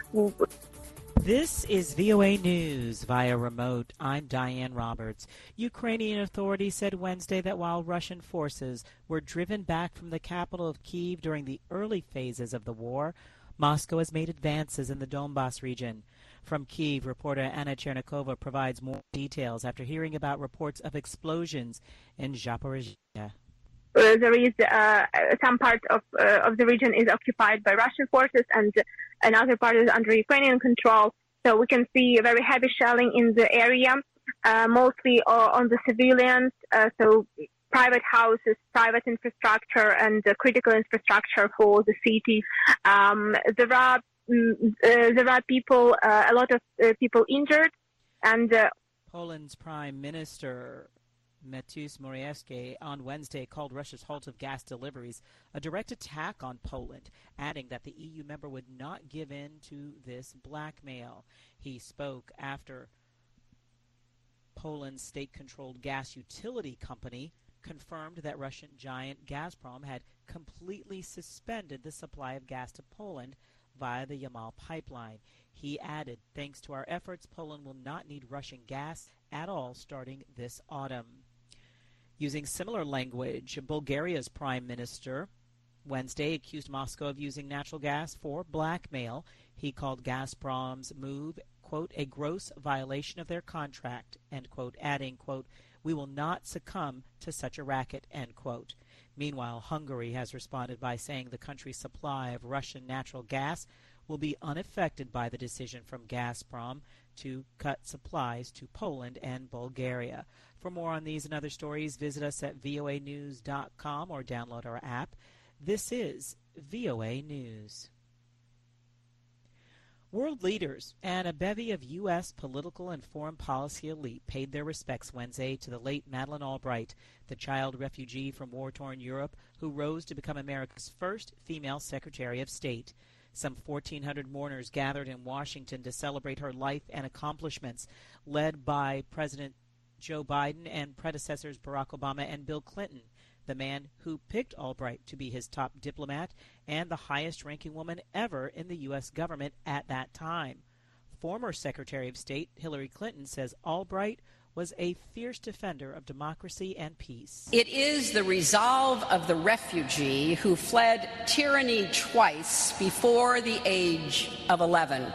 This is VOA News via remote. I'm Diane Roberts. Ukrainian authorities said Wednesday that while Russian forces were driven back from the capital of Kyiv during the early phases of the war, Moscow has made advances in the Donbas region. From Kyiv, reporter Anna Chernikova provides more details after hearing about reports of explosions in Zaporizhzhia. There is some part of the region is occupied by Russian forces, and another part is under Ukrainian control. So we can see very heavy shelling in the area, mostly on the civilians. So private houses, private infrastructure, and critical infrastructure for the city. There are people, a lot of people injured, and Poland's Prime Minister Mateusz Morawiecki on Wednesday called Russia's halt of gas deliveries a direct attack on Poland, adding that the EU member would not give in to this blackmail. He spoke after Poland's state-controlled gas utility company confirmed that Russian giant Gazprom had completely suspended the supply of gas to Poland via the Yamal pipeline. He added, thanks to our efforts, Poland will not need Russian gas at all starting this autumn. Using similar language, Bulgaria's prime minister Wednesday accused Moscow of using natural gas for blackmail. He called Gazprom's move, quote, a gross violation of their contract, end quote, adding, quote, we will not succumb to such a racket, end quote. Meanwhile, Hungary has responded by saying the country's supply of Russian natural gas will be unaffected by the decision from Gazprom to cut supplies to Poland and Bulgaria. For more on these and other stories, visit us at voanews.com or download our app. This is VOA News. World leaders and a bevy of U.S. political and foreign policy elite paid their respects Wednesday to the late Madeleine Albright, the child refugee from war-torn Europe who rose to become America's first female Secretary of State. Some 1,400 mourners gathered in Washington to celebrate her life and accomplishments, led by President Joe Biden and predecessors Barack Obama and Bill Clinton, the man who picked Albright to be his top diplomat and the highest-ranking woman ever in the U.S. government at that time. Former Secretary of State Hillary Clinton says Albright was a fierce defender of democracy and peace. It is the resolve of the refugee who fled tyranny twice before the age of 11.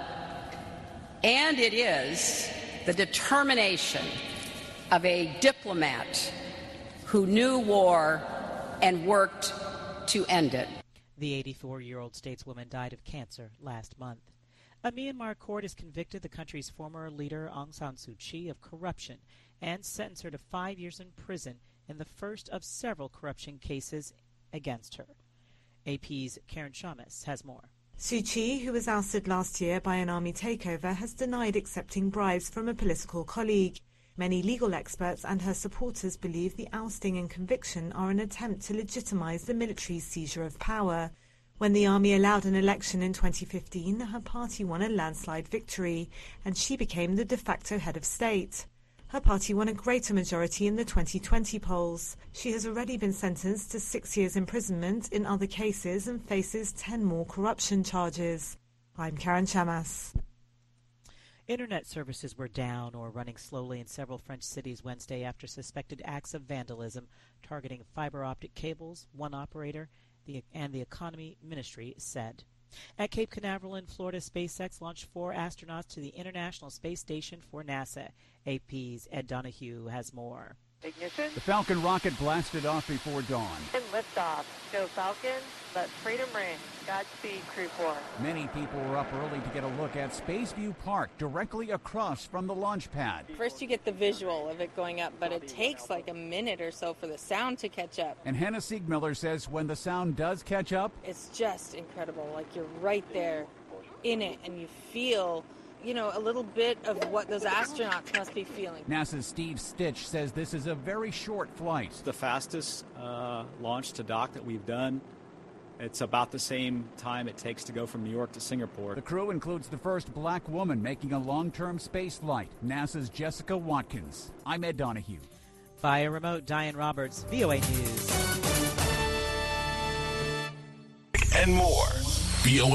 And it is the determination of a diplomat who knew war and worked to end it. The 84-year-old stateswoman died of cancer last month. A Myanmar court has convicted the country's former leader Aung San Suu Kyi of corruption and sentenced her to 5 years in prison in the first of several corruption cases against her. AP's Karen Shamas has more. Suu Kyi, who was ousted last year by an army takeover, has denied accepting bribes from a political colleague. Many legal experts and her supporters believe the ousting and conviction are an attempt to legitimize the military's seizure of power. When the army allowed an election in 2015, her party won a landslide victory, and she became the de facto head of state. Her party won a greater majority in the 2020 polls. She has already been sentenced to 6 years imprisonment in other cases and faces 10 more corruption charges. I'm Karen Shamas. Internet services were down or running slowly in several French cities Wednesday after suspected acts of vandalism targeting fiber optic cables, one operator, and the Economy Ministry said. At Cape Canaveral in Florida, SpaceX launched 4 astronauts to the International Space Station for NASA. AP's Ed Donahue has more. Ignition. The Falcon rocket blasted off before dawn. And liftoff. Go Falcon. Let freedom ring. Godspeed, Crew 4. Many people were up early to get a look at Spaceview Park, directly across from the launch pad. First you get the visual of it going up, but it takes like a minute or so for the sound to catch up. And Hannah Siegmiller says when the sound does catch up, it's just incredible. Like you're right there in it, and you feel, a little bit of what those astronauts must be feeling. NASA's Steve Stitch says this is a very short flight. It's the fastest launch to dock that we've done. It's about the same time it takes to go from New York to Singapore. The crew includes the first black woman making a long-term space flight, NASA's Jessica Watkins. I'm Ed Donahue. Via remote, Diane Roberts, VOA News. And more. VOA